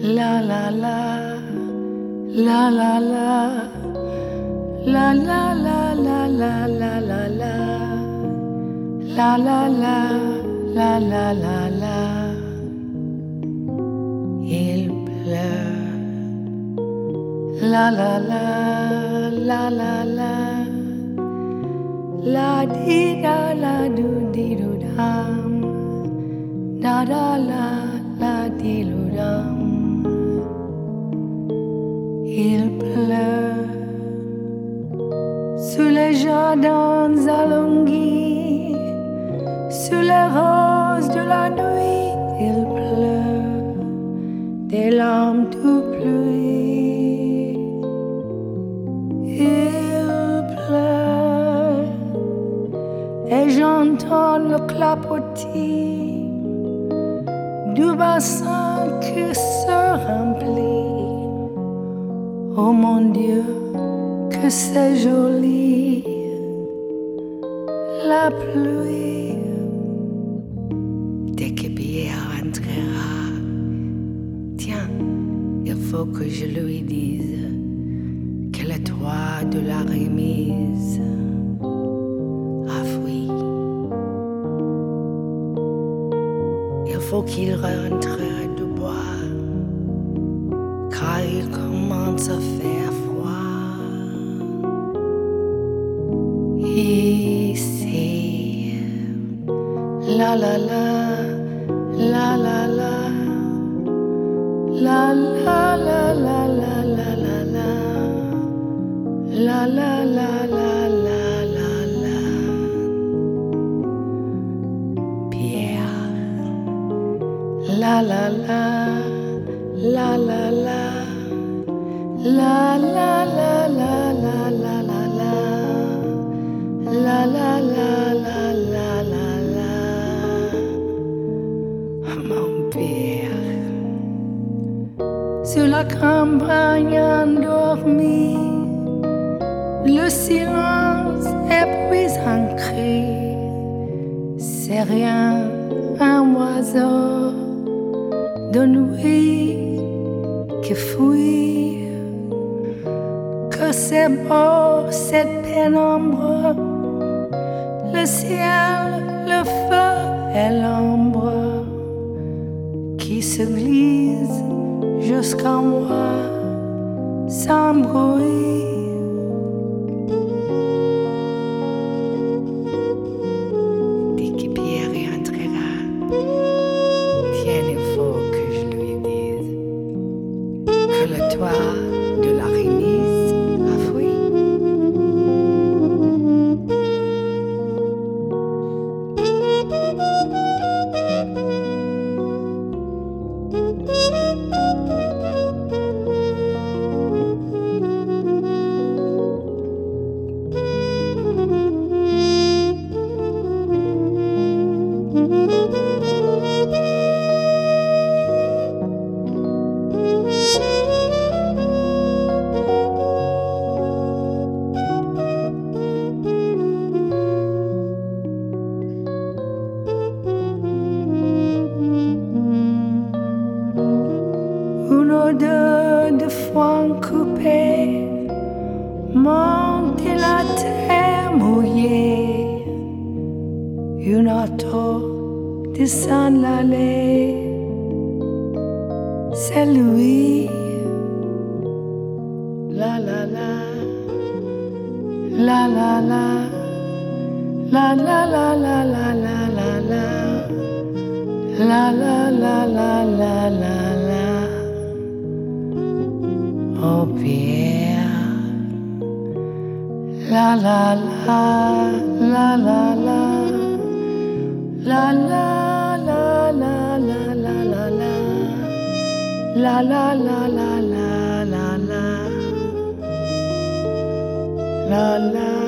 La la la, la la la, la la la la la la la la, la la la, la la la la. Il pleut. La la la, la la la, la di da la do di do dam, da da la di do dam. Il pleut sous les jardins alongis, sous les roses de la nuit. Il pleut des larmes de pluie. Il pleut et j'entends le clapotis du bassin qui se remplit. Oh mon Dieu, que c'est joli, la pluie. Dès que Pierre rentrera, tiens, il faut que je lui dise que le toit de la remise a fui. Il faut qu'il rentre du bois, car il commence à faire froid. Ici, la la la, la la la, la la la la la la la la, la la la la la la la. Pierre, la la la, la la la. La la la la la la la la, la la la la la la la. Mon père, sur la campagne endormie, le silence épuise un cri. C'est rien, un oiseau de nuit qui fuit. Que c'est beau cette pénombre, le ciel, le feu et l'ombre qui se glisse jusqu'à moi sans bruit. Dès que Pierre entrera, tiens, il faut que je lui dise que le toit de la remise a fui. Une odeur de foin coupé monte de la terre mouillée. Une auto descend l'allée. C'est lui. La la la, la la la, la la la la la la la la, la la la la la la la. Oh Pierre, la la la, la la la, la la la la la la la la, la la la la la la la, la la.